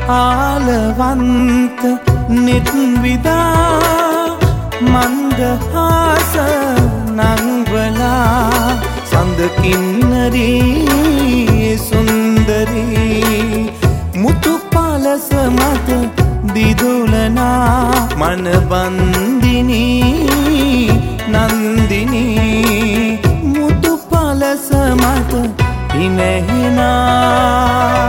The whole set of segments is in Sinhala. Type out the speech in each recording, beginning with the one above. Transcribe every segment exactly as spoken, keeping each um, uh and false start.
ආලවන්ත නෙත් විදා මන්දහාස නංවලා සඳ කින්නරී සුන්දරී මුතු පලස මත දිදුලනා මනබන්දිනී නන්දිනී මුතු පලස මත හිනහෙනා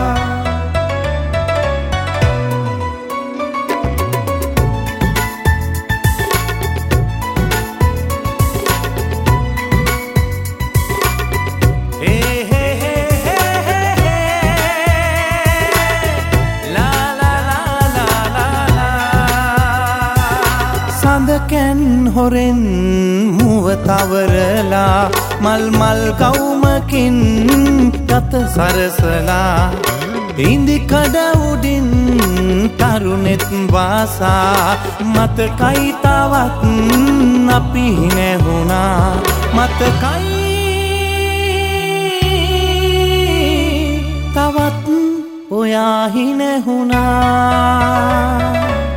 සඳකැන් හොරෙන් මුව තවරලා මල් මල් කවුමකින් ගත සරසලා ඉන්දිකඩ උඩින් තරුණෙත් වාසා මතකයි තවත් අපි නැහුණා මතකයි තවත් ඔයා හිනැහුණා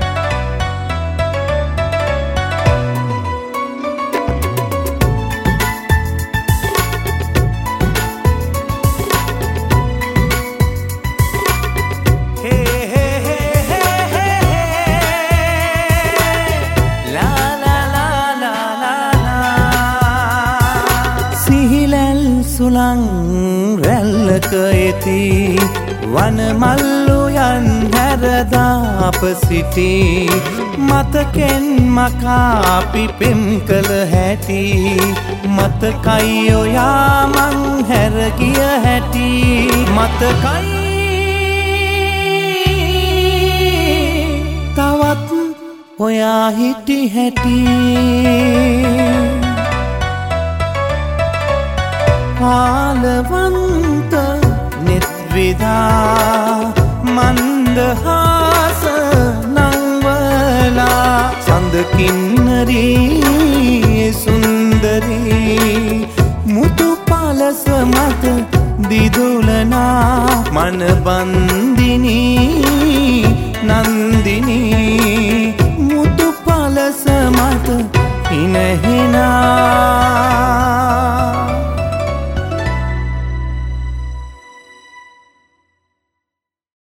සුලං රැල්ලක ඇති වනමල්ලුයන් හැරදාප සිටි මතකෙන් මකාපි පෙම් කළ හැටි මතකයි ඔයා මං හැරගිය හැටි මතකයි තවත් ඔයා හිටි හැටි ආලවන්ත නෙත් විදා මන්දහාස නංවලා සඳ කින්නරී සුන්දරී මුතු පලස මත දිදුලනා මනබන්දිනී නන්දිනී මුතු පලස මත හිනහෙනා